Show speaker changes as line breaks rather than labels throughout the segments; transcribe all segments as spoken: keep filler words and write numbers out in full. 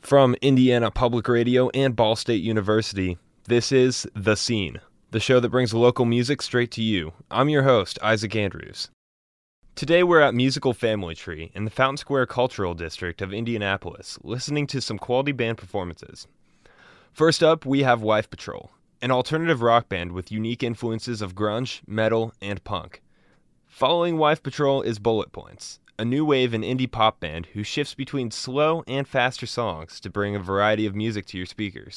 From Indiana Public Radio and Ball State University, this is The Scene, the show that brings local music straight to you. I'm your host, Isaac Andrews. Today we're at Musical Family Tree in the Fountain Square Cultural District of Indianapolis, listening to some quality band performances. First up, we have Wife Patrol, an alternative rock band with unique influences of grunge, metal, and punk. Following Wife Patrol is Bullet Points, a new wave and indie pop band who shifts between slow and faster songs to bring a variety of music to your speakers.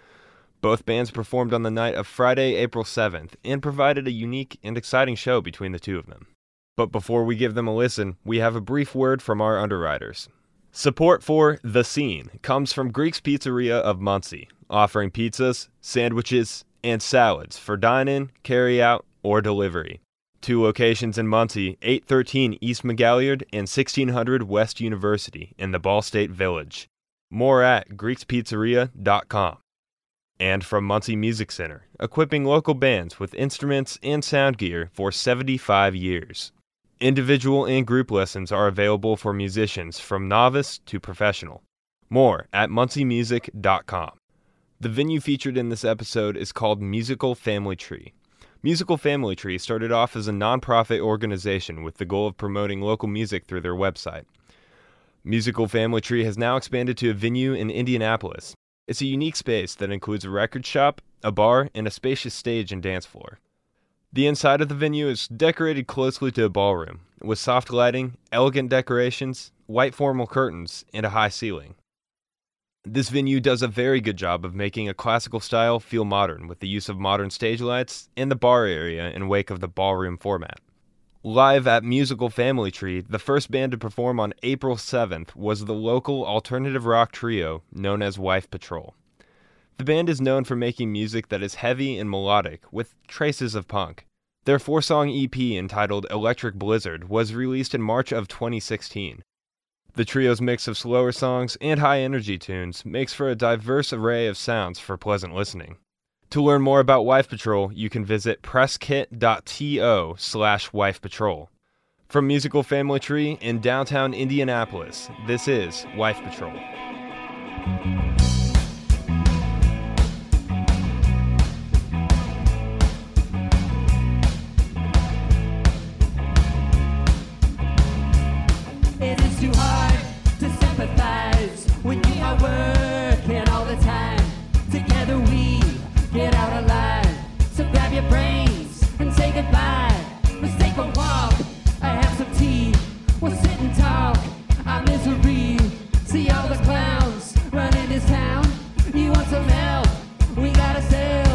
Both bands performed on the night of Friday, April seventh, and provided a unique and exciting show between the two of them. But before we give them a listen, we have a brief word from our underwriters. Support for The Scene comes from Greek's Pizzeria of Muncie, offering pizzas, sandwiches, and salads for dine-in, carry-out, or delivery. Two locations in Muncie, eight thirteen East McGalliard and sixteen hundred West University in the Ball State Village. More at greeks pizzeria dot com. And from Muncie Music Center, equipping local bands with instruments and sound gear for seventy-five years. Individual and group lessons are available for musicians from novice to professional. More at muncie music dot com. The venue featured in this episode is called Musical Family Tree. Musical Family Tree started off as a non-profit organization with the goal of promoting local music through their website. Musical Family Tree has now expanded to a venue in Indianapolis. It's a unique space that includes a record shop, a bar, and a spacious stage and dance floor. The inside of the venue is decorated closely to a ballroom, with soft lighting, elegant decorations, white formal curtains, and a high ceiling. This venue does a very good job of making a classical style feel modern with the use of modern stage lights and the bar area in wake of the ballroom format. Live at Musical Family Tree, the first band to perform on April seventh was the local alternative rock trio known as Wife Patrol. The band is known for making music that is heavy and melodic with traces of punk. Their four-song E P entitled Electric Blizzard was released in March of twenty sixteen. The trio's mix of slower songs and high-energy tunes makes for a diverse array of sounds for pleasant listening. To learn more about Wife Patrol, you can visit presskit dot to slash wife patrol. From Musical Family Tree in downtown Indianapolis, this is Wife Patrol.
It is too hard to sympathize when you are working all the time. Together we get out alive. So grab your brains and say goodbye. Let's take a walk, I have some tea. We'll sit and talk our misery. See all the clowns running this town. You want some help? We gotta sell.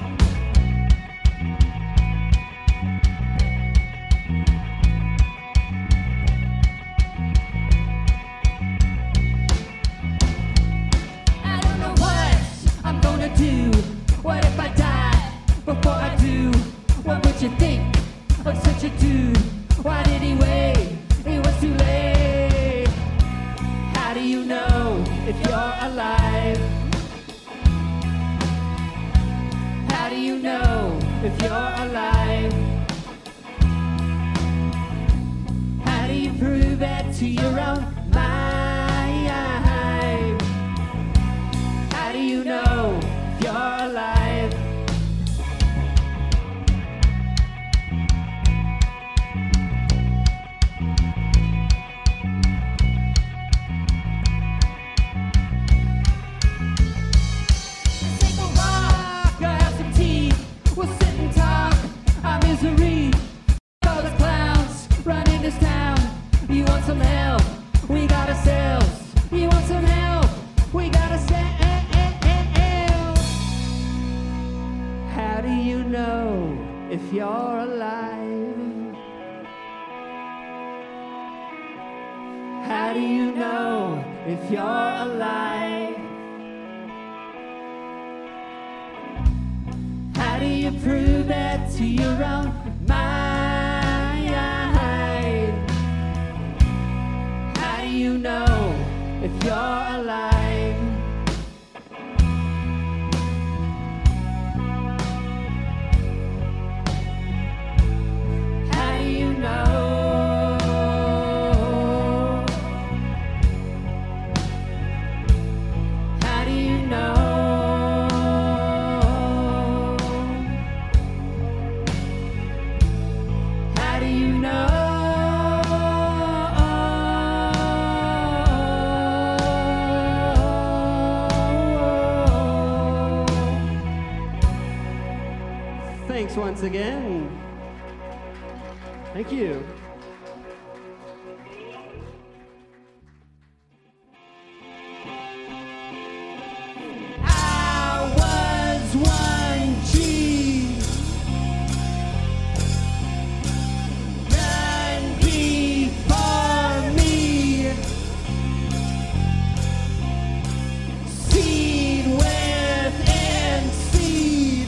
Do? What if I die before I do? What would you think of such a dude? Why did he wait? It was too late. How do you know if you're alive? How do you know if you're alive? How do you prove it to your own mind? How do you know you're alive? Let's take a walk, I have some tea. We'll sit and talk our misery. All the clowns running this town. You want some help? We got ourselves. You want some help? We got ourselves. How do you know if you're alive? How do you know if you're alive? How do you prove that to your own mind? How do you know if you're alive? Thanks once again. Thank you. I was one G. None before me. Seed within seed.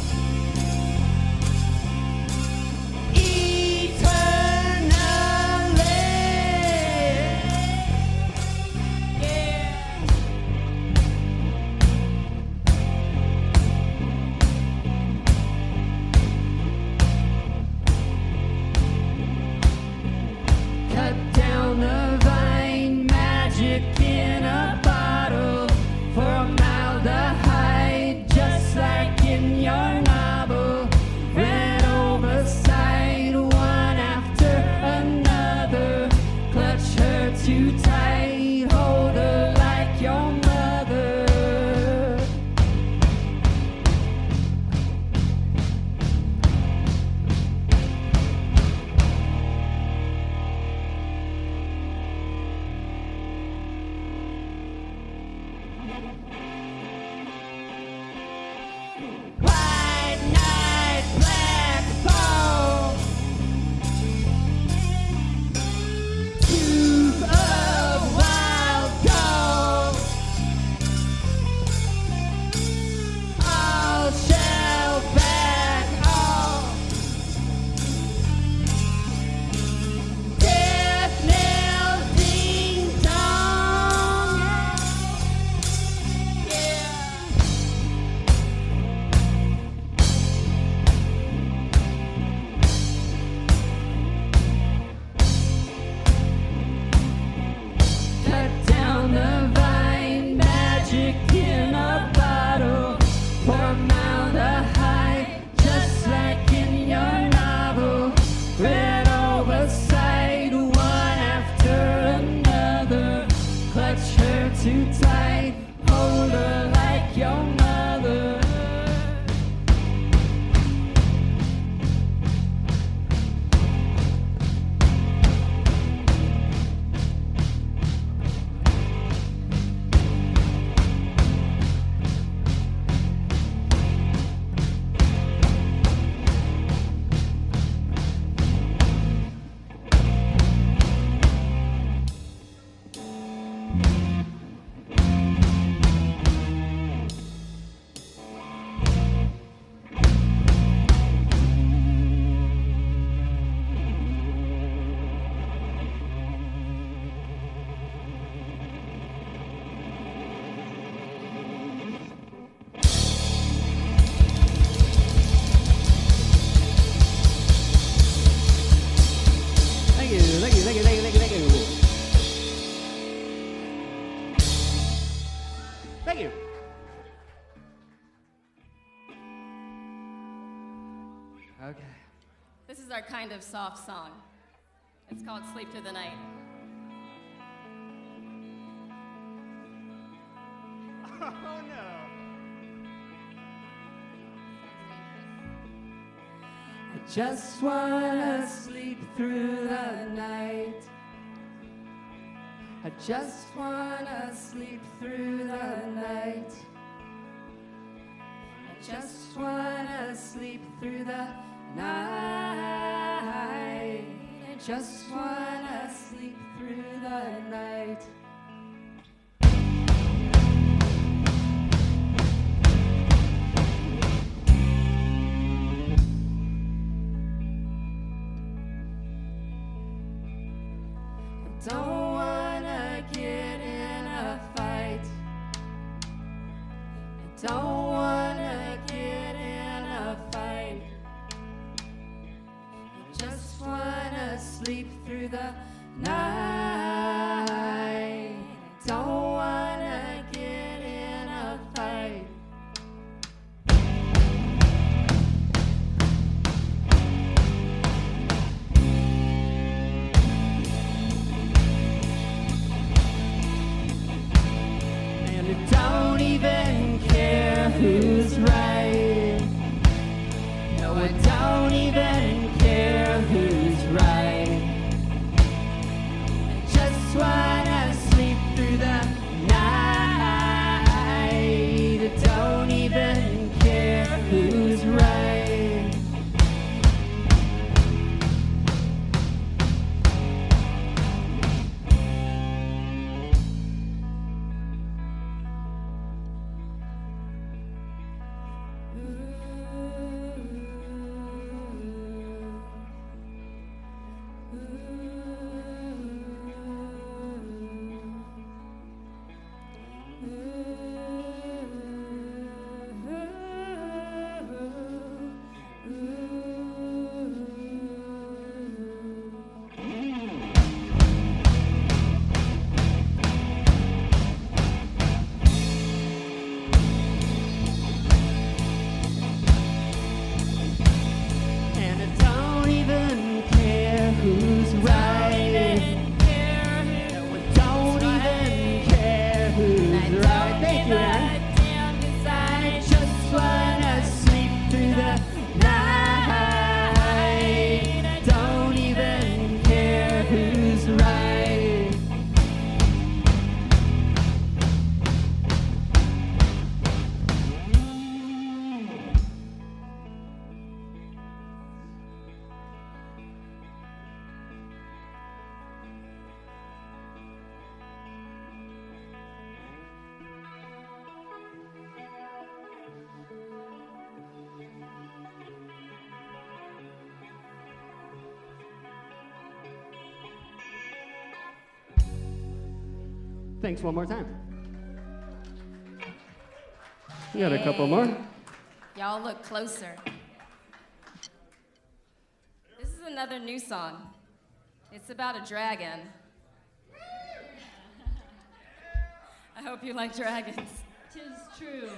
Too tight, hold her like your mother. White night, black fall. Tooth of wild dog. All shall back off. Death knell ding dong. Yeah. Cut down the vine, magic in a bottle, formaldehyde, just like in your novel. Red oversight, one after another. Clutch her too tight, hold her like your mother. Thank you, thank you, thank you, thank you, thank you, thank you. Thank you. Okay.
This is our kind of soft song. It's called Sleep Through the Night.
Oh no. I just wanna sleep through the night. I just wanna sleep through the night. I just wanna sleep through the night. I just wanna sleep through the night. Don't wanna get in a fight. I don't wanna get in a fight. I just wanna sleep through the night. I don't wanna get in a fight. And I don't even care who even care who's right. I just wanna sleep through the night. I don't even care who's right.
Thanks one more time. You got a couple more?
Y'all look closer. This is another new song. It's about a dragon. I hope you like dragons.
Tis true.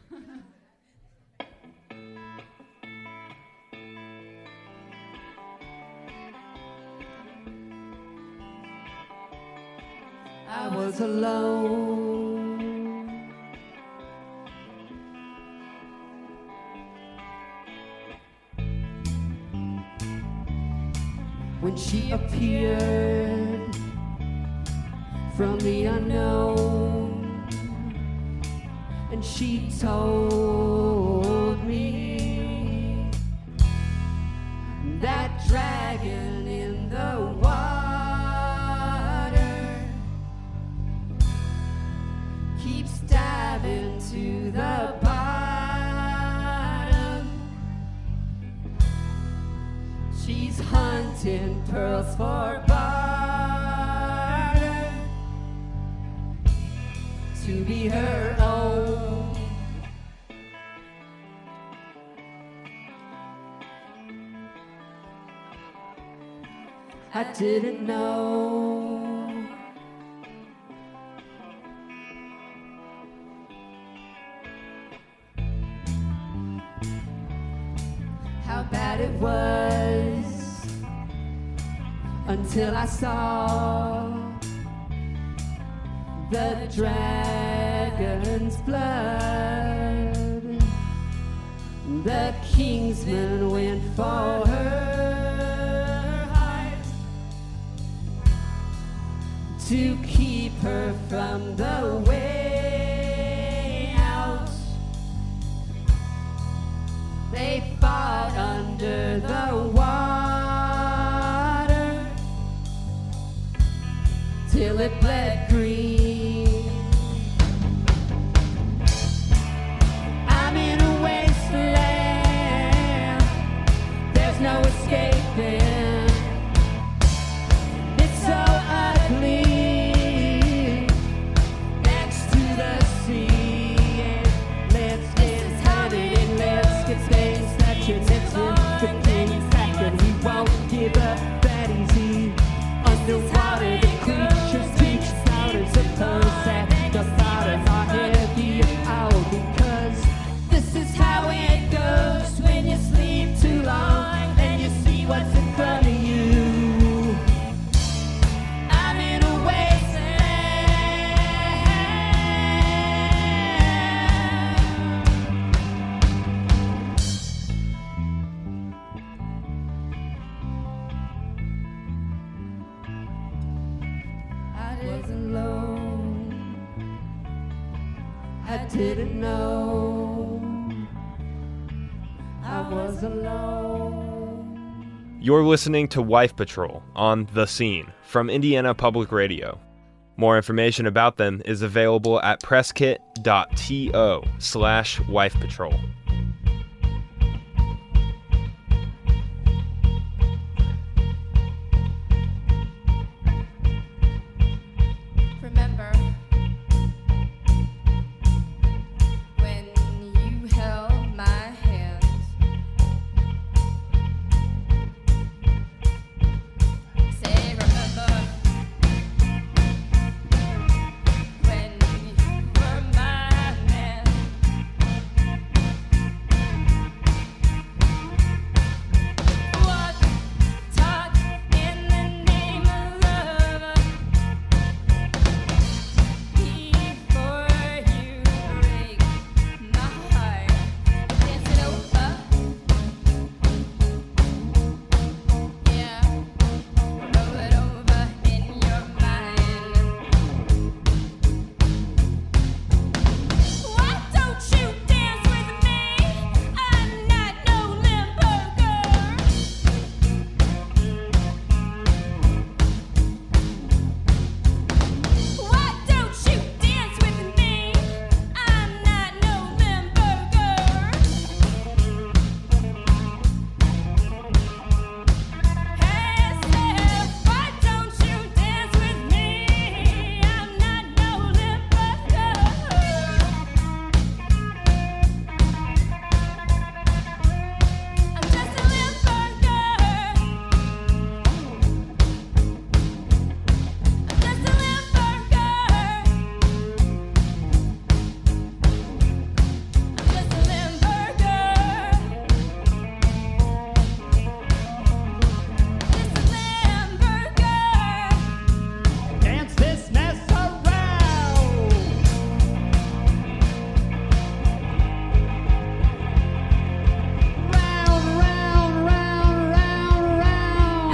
I was alone. When she appeared from the unknown, and she told me that dragon in the water keeps diving to the bottom. She's hunting pearls for barter to be her own. I didn't know how bad it was until I saw the dragon's blood. The Kingsman went for her heart to keep her from the way out. They fought under the water till it bled green. I'm in a wasteland, there's no escaping. It's so ugly, I didn't know I was alone.
You're listening to Wife Patrol on The Scene from Indiana Public Radio. More information about them is available at presskit.to slash wife patrol.
Remember when you held my hand? Say remember when you were my man. What talk in the name of love? Before you break my heart, dance it over. Yeah, roll it over in your mind. Why don't you dance with me? I'm not no limbo girl. Why don't you dance with me? I'm not no limbo girl. Hey, Steph, why don't you dance with me? I'm not no limbo girl. I'm just a limbo girl. I'm just a limbo girl. I'm just a limbo girl. Just a limbo girl.
Dance this mess around. Round, round, round, round, round.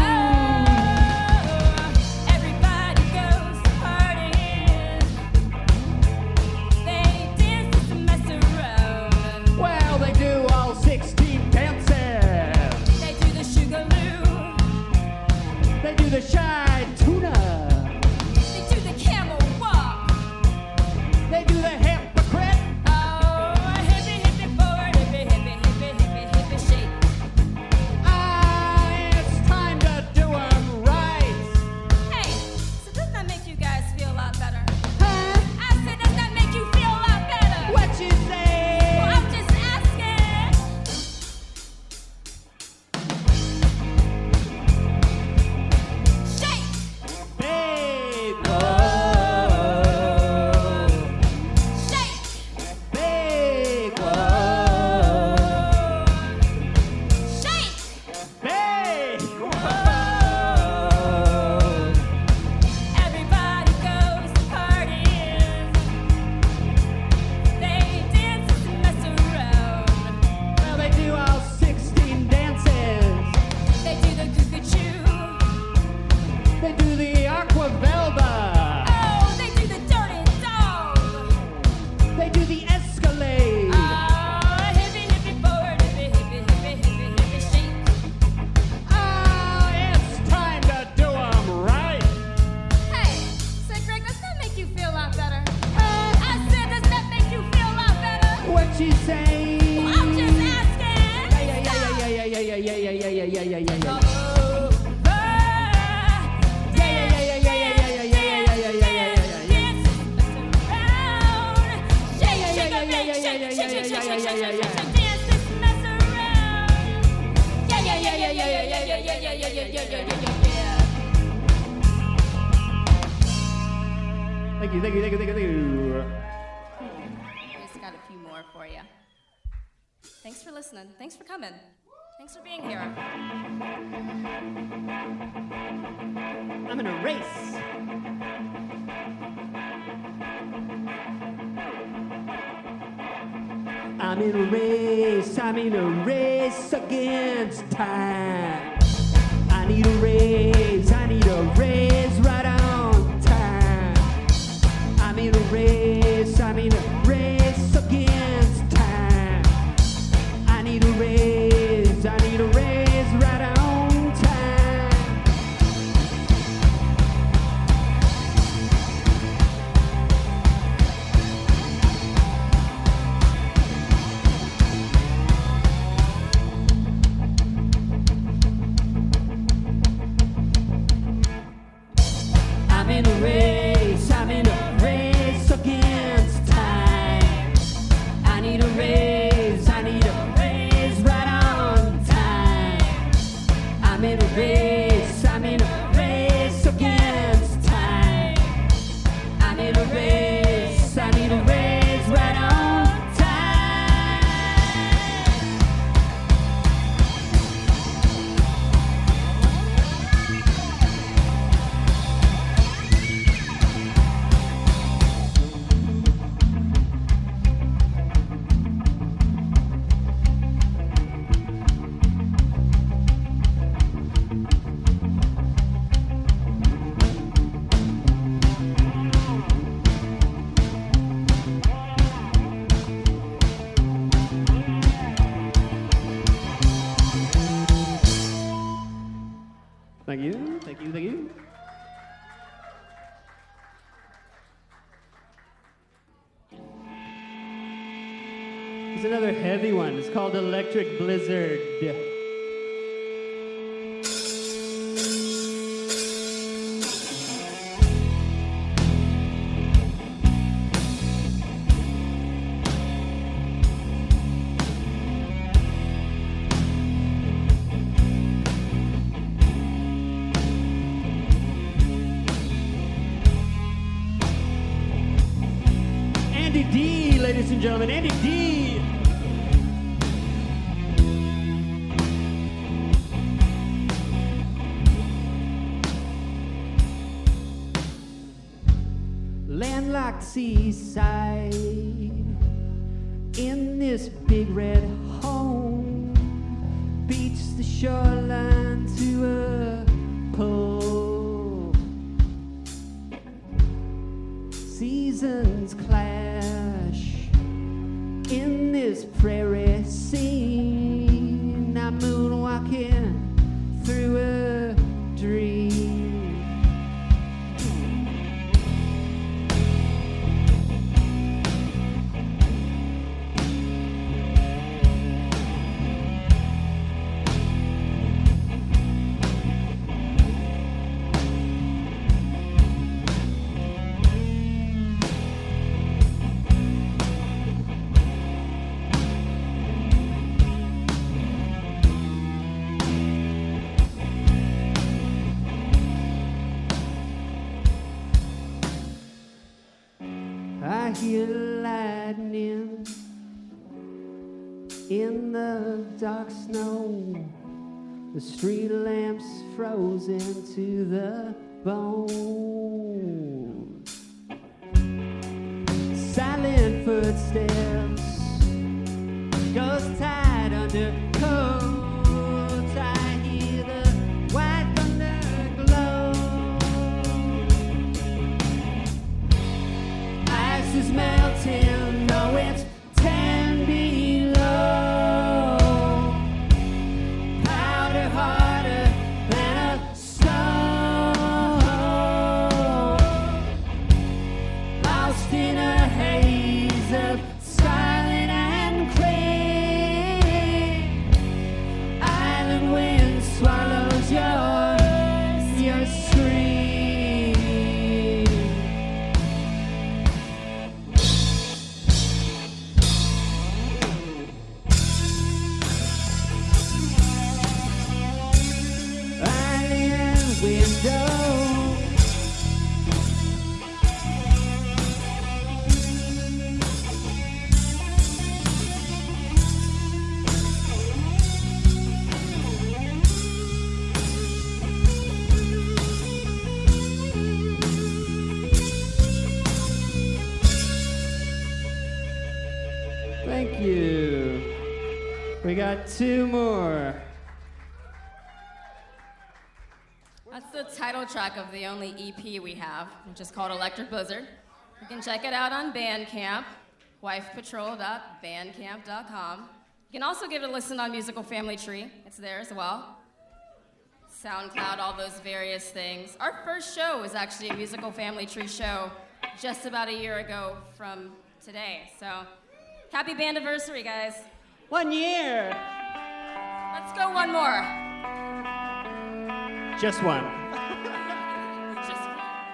Everybody goes to parties. They dance just to mess around.
Well, they do all sixteen dances.
They do the sugarloo.
They do the shy tuna.
They do the camel walk.
They do the hypocrite.
Oh, hippie, hippie forward, hippie, hippie, hippie, hippie, hippie shake.
Ah, it's time to do 'em right.
Hey, so doesn't that make you guys feel a lot better?
Huh?
I said, doesn't that make you feel a lot better?
What you say?
Well, I'm just asking. Shake.
Big
Oh. Shake.
big
Oh. Shake.
big
Everybody goes to parties. They dance just to mess around.
Well, they do all sixteen dances.
They do the cuckoo-choo.
They do the aquavelva.
Oh, they do the dirty dog.
They do the escalade.
Oh, hippie, hippie forward, hippie, hippie, hippie, hippie, hippie shake.
Ah, it's time to do 'em right.
Hey, so Greg, doesn't that make you feel a lot better? I said, does that make you feel a lot better?
What you say?
Well, I'm just asking.
Yeah, yeah, yeah, yeah, yeah, yeah, yeah, yeah, yeah, yeah, yeah, yeah, yeah, yeah, yeah.
Oh,
Yeah, yeah, yeah, yeah, yeah, yeah, yeah, yeah, yeah, yeah, yeah, yeah, yeah, yeah, yeah.
dance, mess around. Shake,
Yeah, yeah,
shake,
yeah,
a
yeah,
bit,
yeah,
shake,
yeah,
shake,
yeah,
shake,
yeah,
shake,
yeah,
shake,
yeah,
shake,
yeah,
shake,
yeah.
dance, just mess around. Yeah, yeah, yeah, yeah, yeah, yeah, yeah, yeah, yeah, yeah, yeah, yeah, yeah, yeah, yeah, yeah.
Thank you, thank you, thank you, thank you, thank you.
We just got a few more for you. Thanks for listening. Thanks for coming. Thanks for being here.
I'm in a race. I'm in a race, I'm in a race against time. I need a raise, I need a raise right on time. I'm in a race, I'm in a race you, thank you, thank you. There's another heavy one. It's called Electric Blizzard. Andy D, ladies and gentlemen, Andy D. Landlocked seaside, in this big red home, beach the shoreline to a pull. Seasons clash in this prairie scene. I'm moonwalking through a dream. I hear lightning in the dark snow. The street lamps frozen to the bone. Silent footsteps, ghost tied under coats. I hear the white thunder glow. Ice is melting, though it's ten below. Powder harder than a stone. Lost in a haze of scarlet and clay. Island wind swallows your, your scream. Island window. Thank you. We got two more.
That's the title track of the only E P we have, which is called Electric Blizzard. You can check it out on Bandcamp, wife patrol dot bandcamp dot com. You can also give it a listen on Musical Family Tree. It's there as well. SoundCloud, all those various things. Our first show was actually a Musical Family Tree show just about a year ago from today. So, happy bandiversary, guys.
One year.
Let's go one more.
Just one.
Just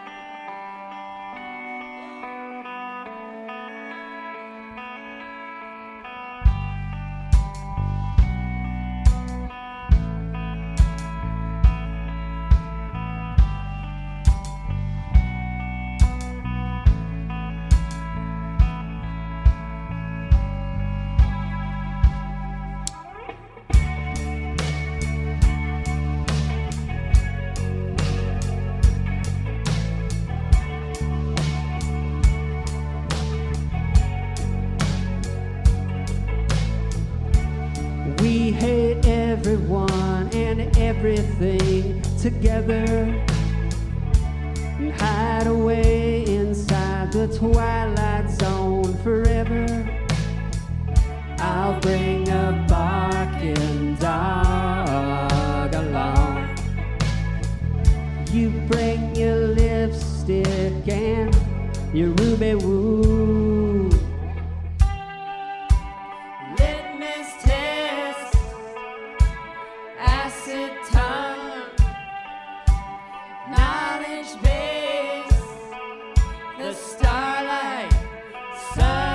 We hate everyone and everything together. And hide away inside the twilight zone forever. I'll bring a barking dog along. your ruby woo.
Litmus test, acid tongue, knowledge base, the starlight sun.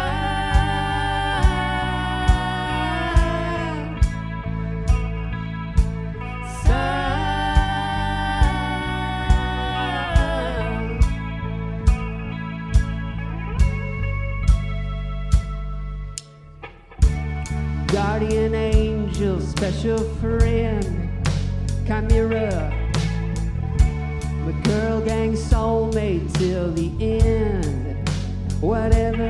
Guardian angel, special friend, chimera, my girl gang soulmate till the end. Whatever,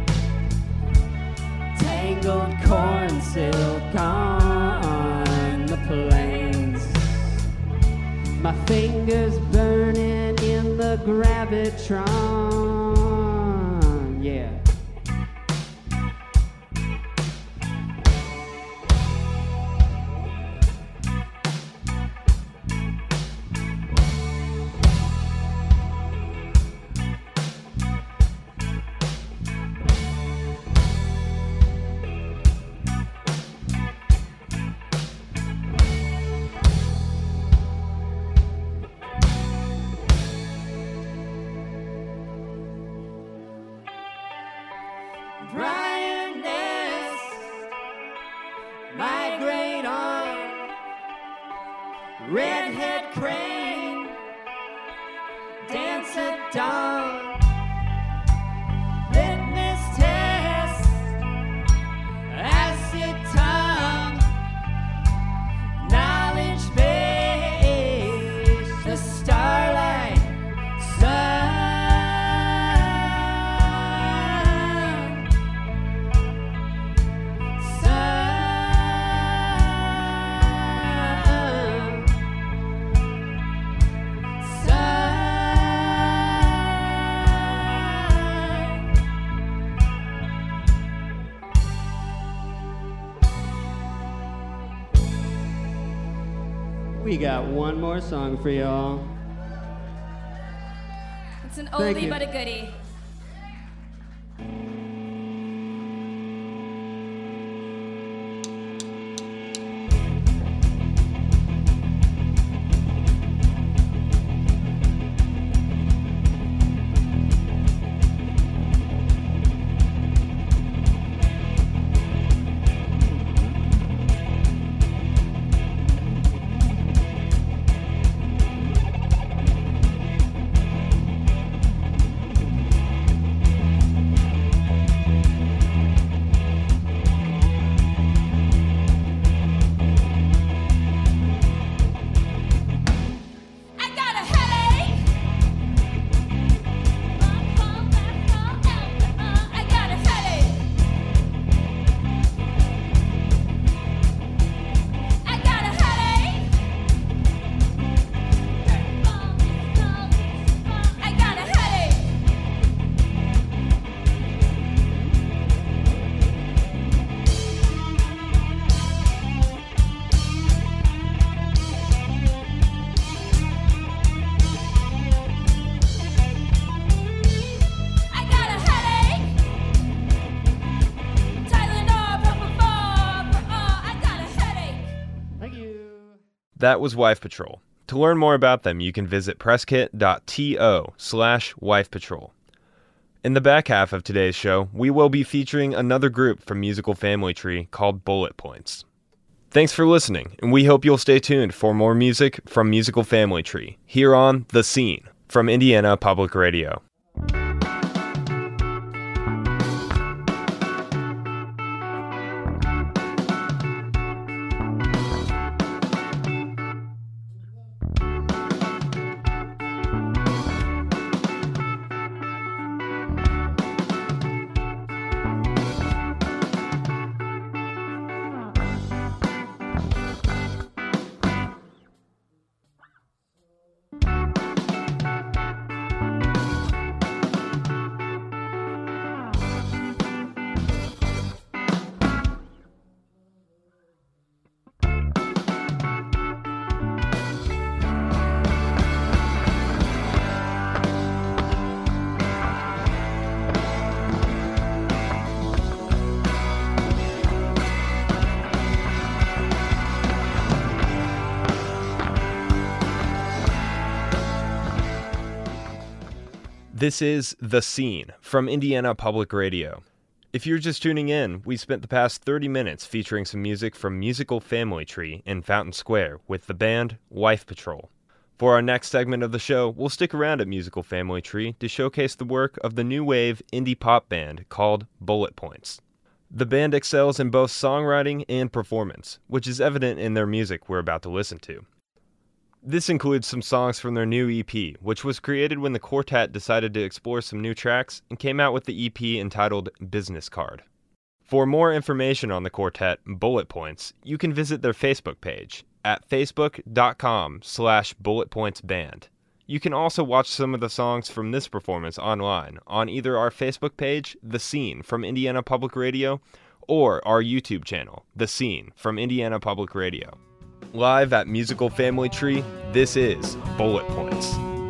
tangled corn silk on the plains, my fingers burning in the gravitron, yeah.
Brian Ness, migrate on, redhead crane, dance at dawn, litmus test, acid tongue, knowledge base, the starlight sun.
We got one more song for y'all.
It's an
Thank
oldie
you.
but a goodie. I got a headache. I got a headache. I got a headache. I got a headache. I got a headache. Tylenol, propofol, for all. I got a headache.
Thank you.
That was Wife Patrol. To learn more about them, you can visit presskit.to slash Wife Patrol. In the back half of today's show, we will be featuring another group from Musical Family Tree called Bullet Points. Thanks for listening, and we hope you'll stay tuned for more music from Musical Family Tree here on The Scene from Indiana Public Radio. This is The Scene from Indiana Public Radio. If you're just tuning in, we spent the past thirty minutes featuring some music from Musical Family Tree in Fountain Square with the band Wife Patrol. For our next segment of the show, we'll stick around at Musical Family Tree to showcase the work of the new wave indie pop band called Bullet Points. The band excels in both songwriting and performance, which is evident in their music we're about to listen to. This includes some songs from their new E P, which was created when the quartet decided to explore some new tracks and came out with the E P entitled Business Card. For more information on the quartet Bullet Points, you can visit their Facebook page at facebook.com slash bulletpointsband. You can also watch some of the songs from this performance online on either our Facebook page, The Scene from Indiana Public Radio, or our YouTube channel, The Scene from Indiana Public Radio. Live at Musical Family Tree, this is Bullet Points.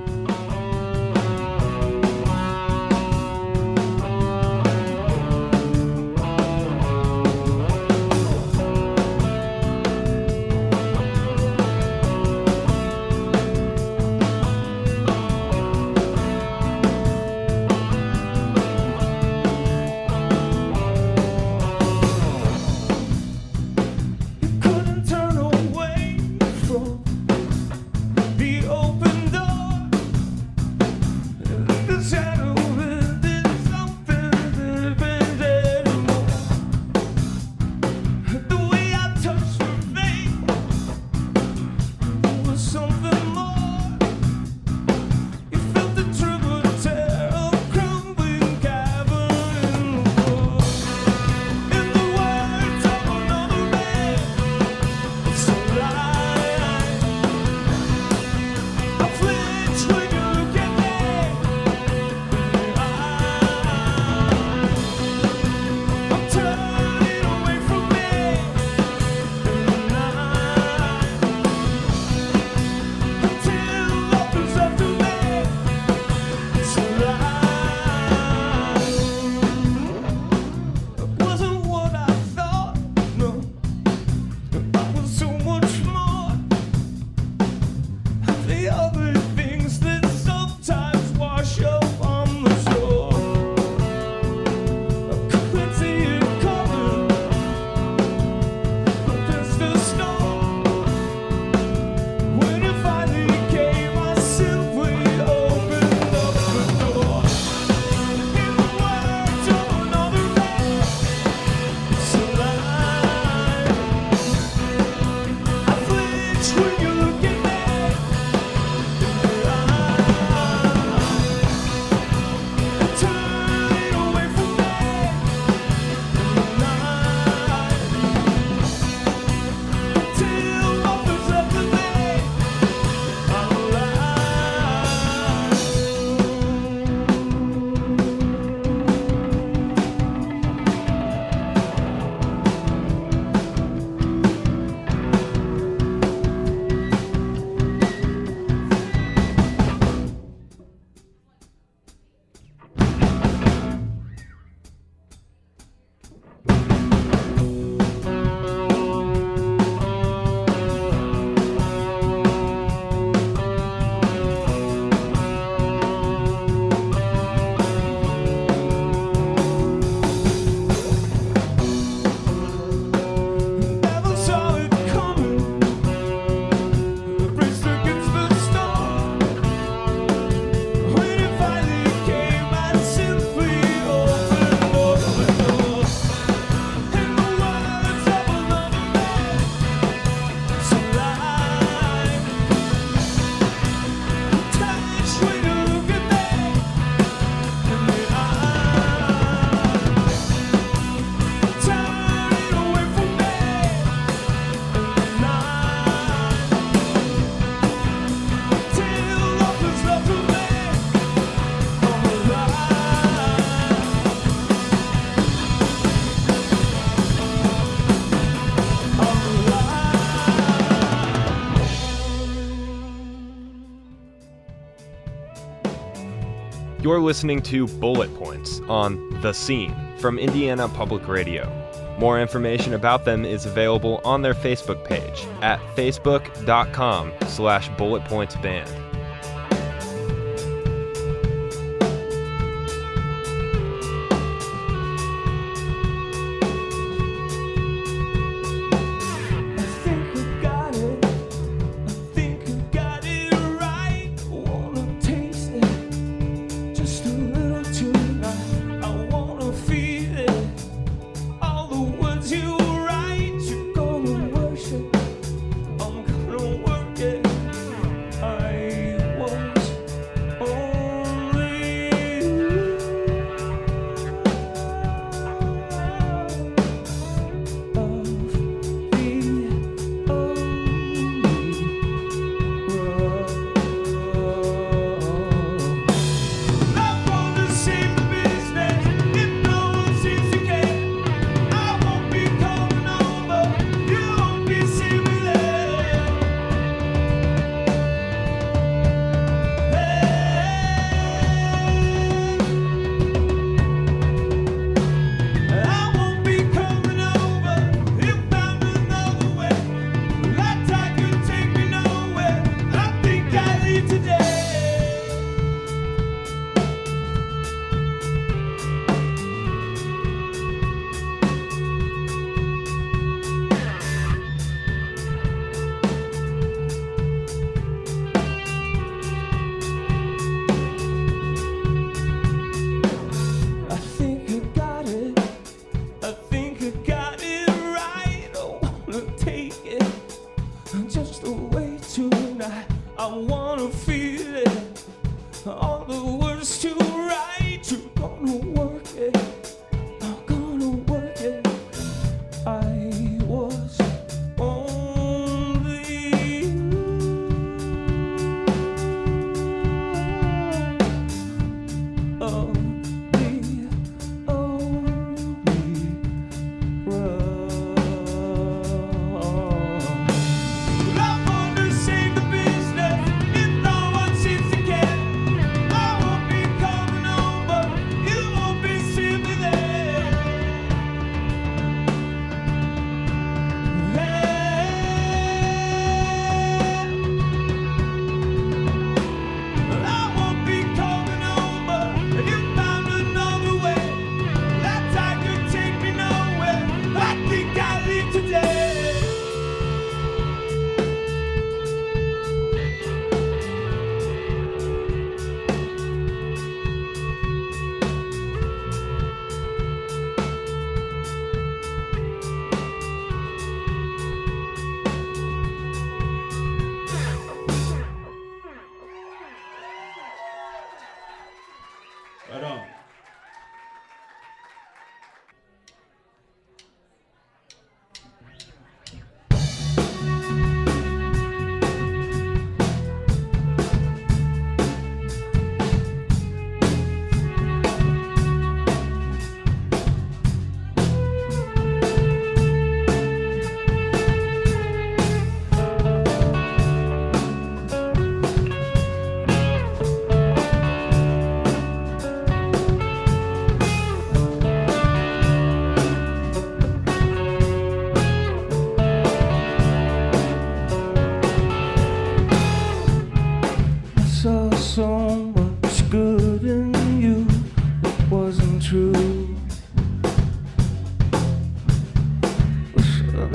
You're listening to Bullet Points on The Scene from Indiana Public Radio. More information about them is available on their Facebook page at facebook.com slash bulletpointsband.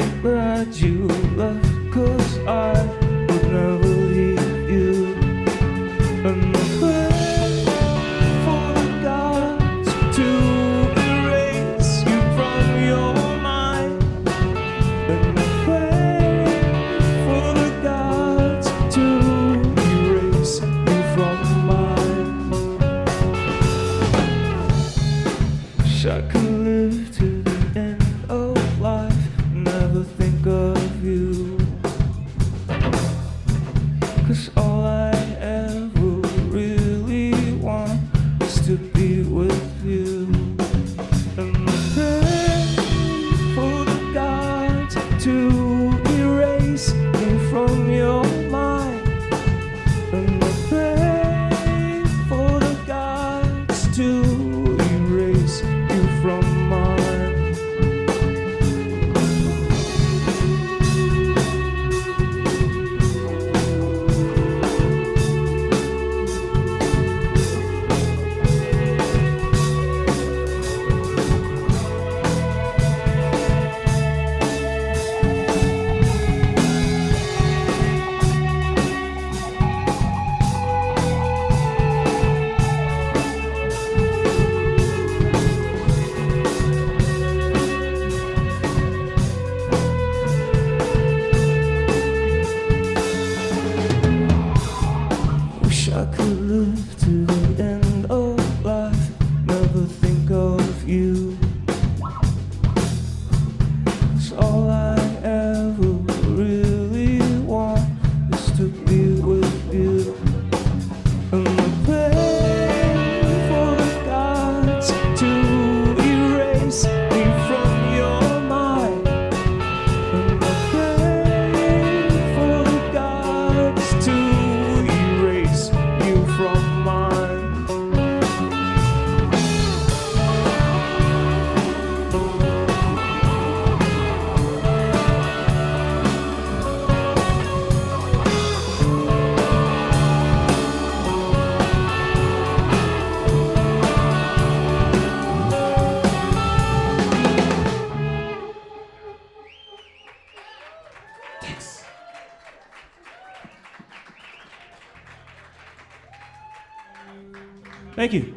that you left, 'cause I would never leave you. And I pray for the gods to erase you from your mind. And I pray for the gods to erase you from mine. Wish I could live to the end of life, never think of you. 'Cause all I ever really want is to be with you. And I pray for the gods to erase me from your mind. And I pray for the gods to erase you from mine. Wish I could live to the end of life, never think of you. 'Cause all I ever really want is to be with you. And I pray for the gods to erase me from your mind. And I pray for the gods to erase you from mine. Thank you.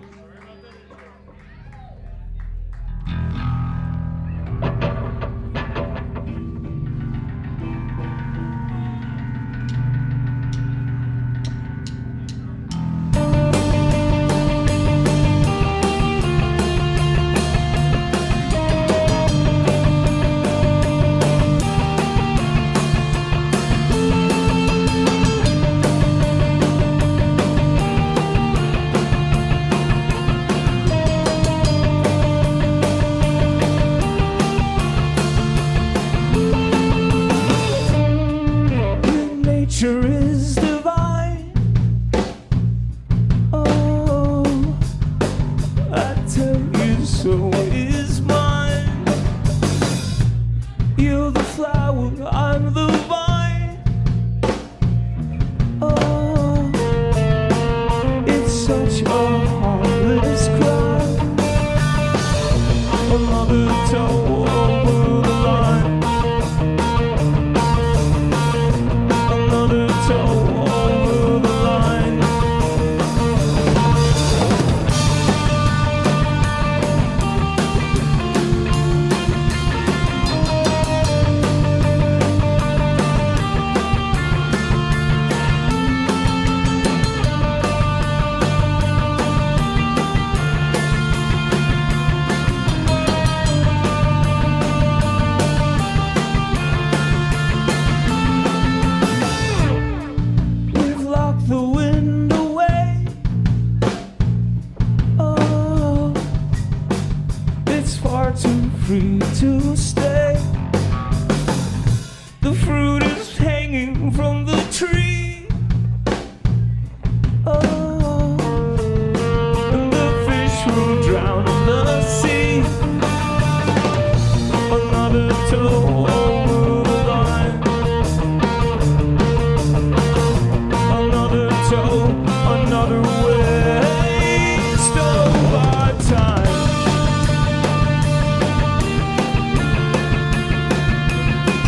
Nature is divine. Oh, I tell you, so is mine. You're the flower, I'm the vine. Oh, it's such a harmless crime. Another toe over the line. Another toe over the line. We've locked the wind away. Oh, it's far too free to stay. The fruit is hanging from the tree. Oh, and the fish will drown in the sea. Another toe over the line. Another toe, another waste of our time.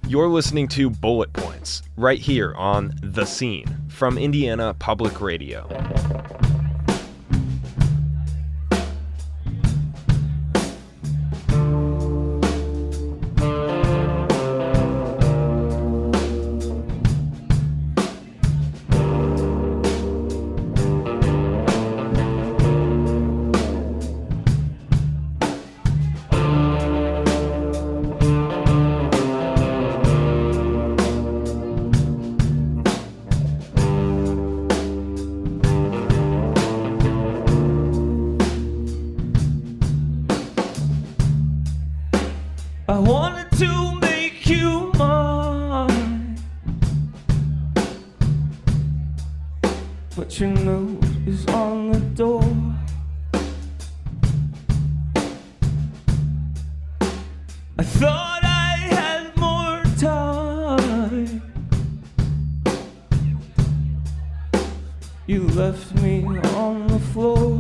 You're listening to Bullet Points, right here on The Scene, from Indiana Public Radio.
I wanted to make you mine, but your note is on the door. I thought I had more time. You left me on the floor.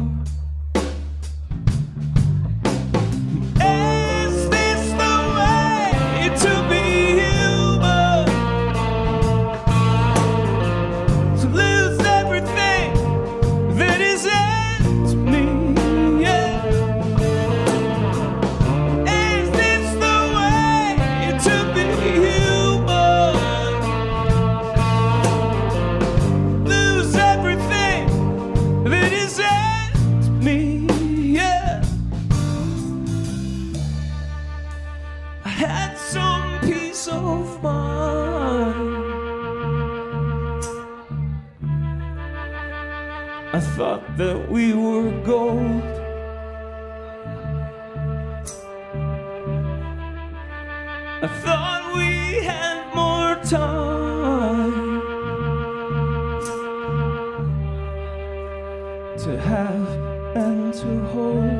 I thought that we were gold. I thought we had more time to have and to hold.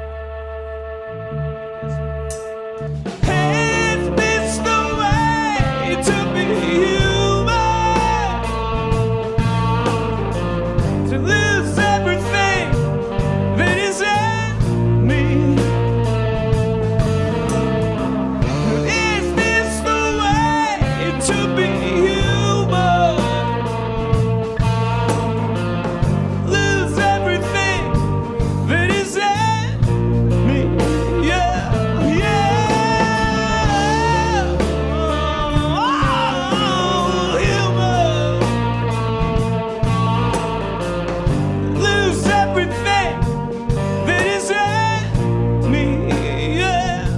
Is this the way to be human? To lose everything that is in me? Is this the way to be human? Lose everything that is in me? Yeah, yeah. Oh, human. Lose everything that is in me, yeah.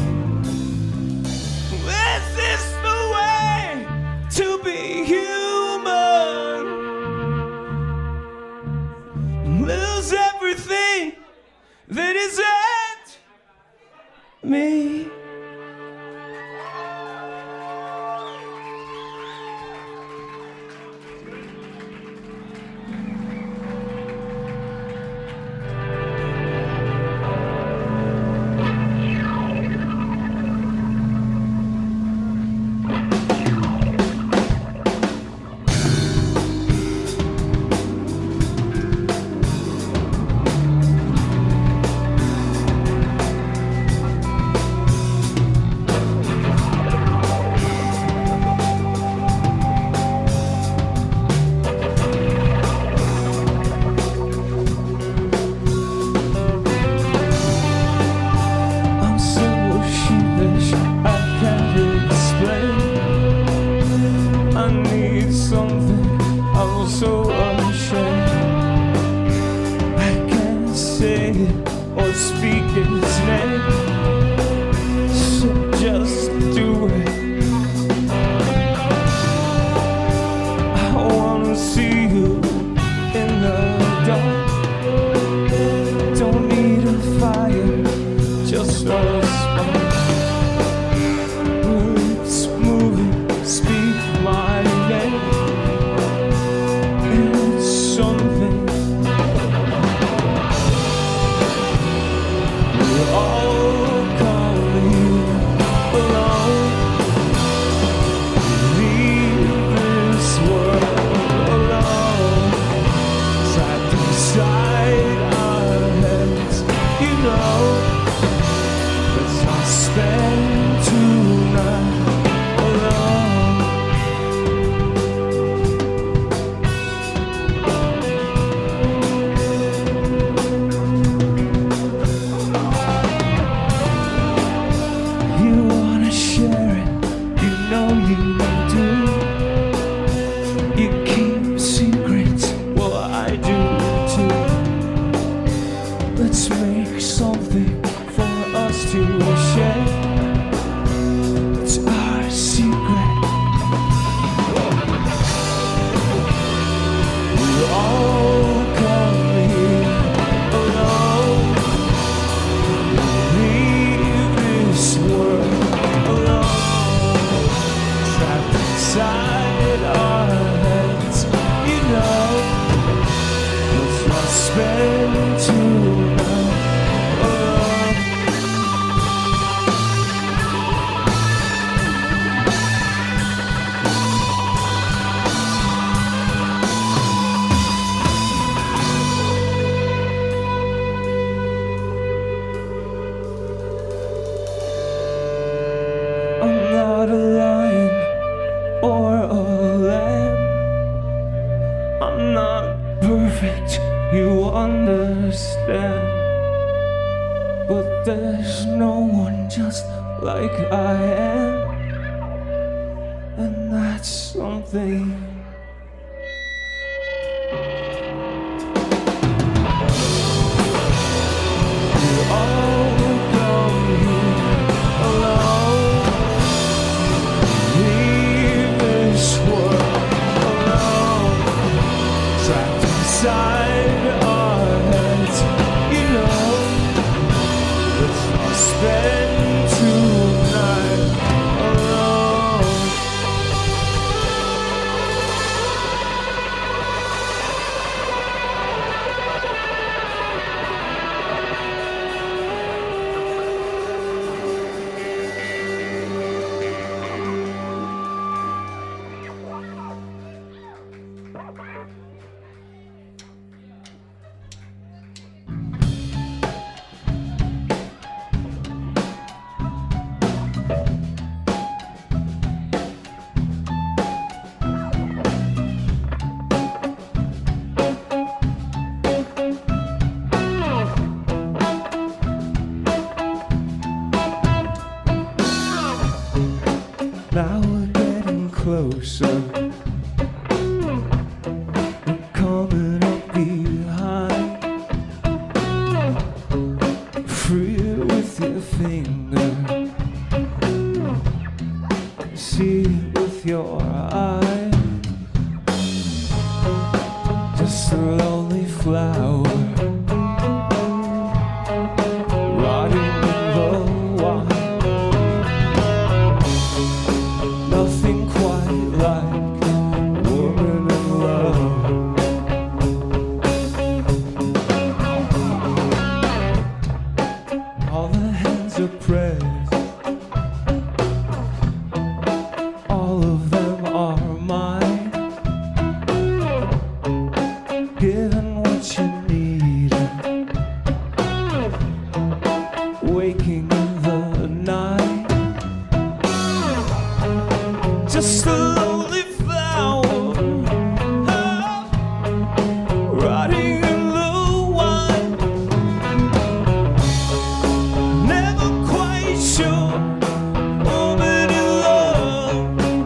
Is this the way to be human? Lose everything that is in me. do. You keep secrets, well I do too. Let's make something for us to share. It's our secret. We all come here alone. Leave this world alone. Trapped inside our heads, you know. Let's not spend tonight alone. I'm not a lion or a lamb. I'm not perfect, you understand. But there's no one just like I am, and that's something. We all come here alone. Leave this world alone. Trapped inside our heads, you know. Let's not spend tonight alone. Now we're getting closer. We're coming up behind. Free it with your finger. See it with your eye. Just a lonely flower. Rotting in the wine. Nothing quite like woman in love. All the hands are pressed. All of them are mine. Given what you need. Waking in the night. Just a lonely flower, oh, rotting in the wine. Never quite sure, woman in love.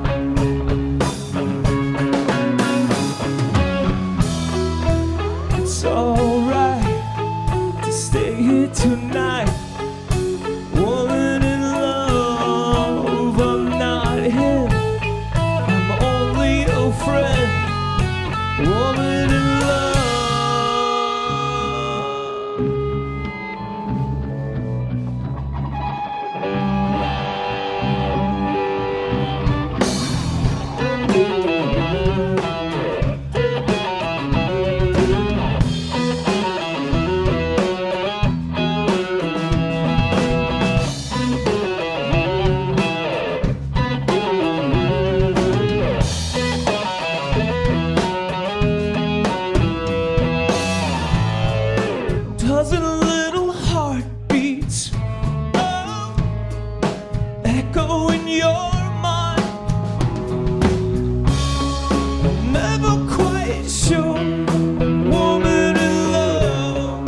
It's alright to stay here tonight. Woman in love, I'm not him. I'm only a friend. Woman in love. Dozen little heartbeats, oh, echo in your mind. I'm never quite sure, woman in love.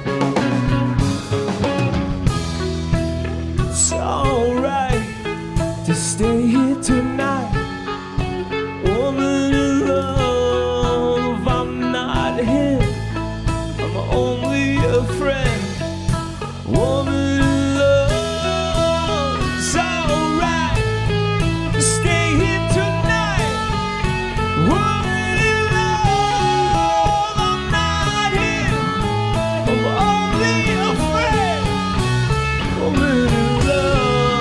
It's alright to stay here tonight. Woman in love, I'm not him, I'm only a friend. Woman in love, it's alright to stay here tonight. Woman in love, I'm not him, I'm only a friend. Woman in love.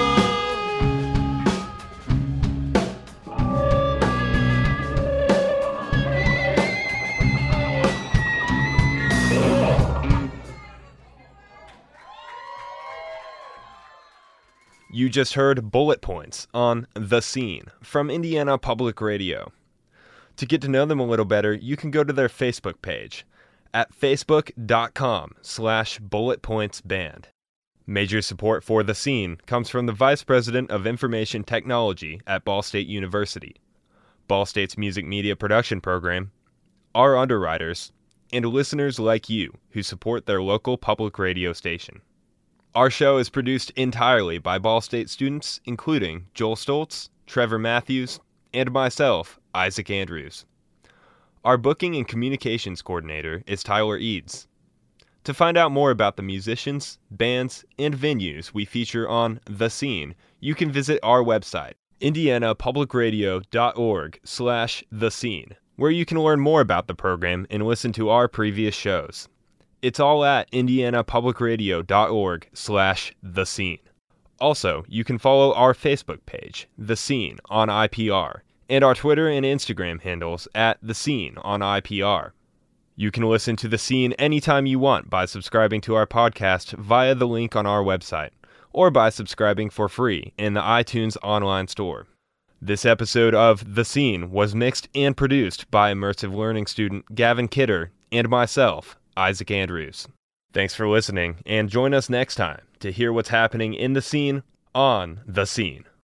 You just heard Bullet Points on The Scene from Indiana Public Radio. To get to know them a little better, you can go to their Facebook page at facebook.com slash bulletpointsband. Major support for The Scene comes from the Vice President of Information Technology at Ball State University, Ball State's music media production program, our underwriters, and listeners like you who support their local public radio station. Our show is produced entirely by Ball State students, including Joel Stoltz, Trevor Matthews, and myself, Isaac Andrews. Our booking and communications coordinator is Tyler Eads. To find out more about the musicians, bands, and venues we feature on The Scene, you can visit our website, indianapublicradio.org slash The Scene, where you can learn more about the program and listen to our previous shows. It's all at indianapublicradio.org slash The Scene. Also, you can follow our Facebook page, The Scene on I P R, and our Twitter and Instagram handles at The Scene on I P R. You can listen to The Scene anytime you want by subscribing to our podcast via the link on our website, or by subscribing for free in the iTunes online store. This episode of The Scene was mixed and produced by immersive learning student Gavin Kidder and myself, Isaac Andrews. Thanks for listening, and join us next time to hear what's happening in the scene on The Scene.